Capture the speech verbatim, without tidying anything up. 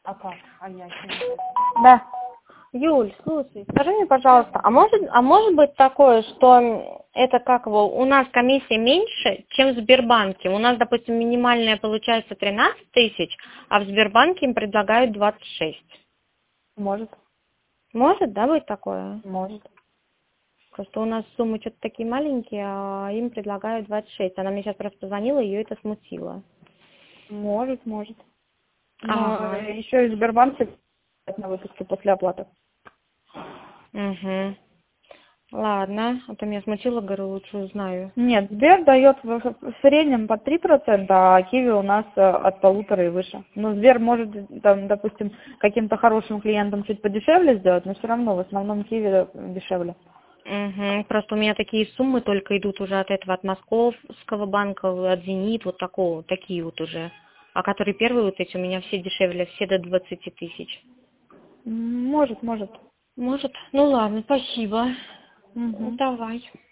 А как? А я еще не Да. Юль, слушай, скажи мне, пожалуйста, а может, а может быть такое, что это как его, у нас комиссия меньше, чем в Сбербанке? У нас, допустим, минимальная получается тринадцать тысяч, а в Сбербанке им предлагают двадцать шесть. Может, Может, да, быть такое? может. Просто у нас суммы что-то такие маленькие, а им предлагают двадцать шесть. Она мне сейчас просто позвонила, ее это смутило. Может, может. Но Ага. еще и Сбербанк на выпуске после оплаты. Угу. Ладно, а то меня смутило, говорю, лучше узнаю. Нет, Сбер дает в в среднем по три процента, а Киви у нас э, от полутора и выше. Но Сбер может, там, допустим, каким-то хорошим клиентам чуть подешевле сделать, но все равно в основном Киви дешевле. Угу. Просто у меня такие суммы только идут уже от этого, от Московского банка, от Зенит, вот такого, такие вот уже. А которые первые вот эти у меня все дешевле, все до двадцати тысяч. М, Может, может. Может? Ну ладно, спасибо. Мгм. Давай.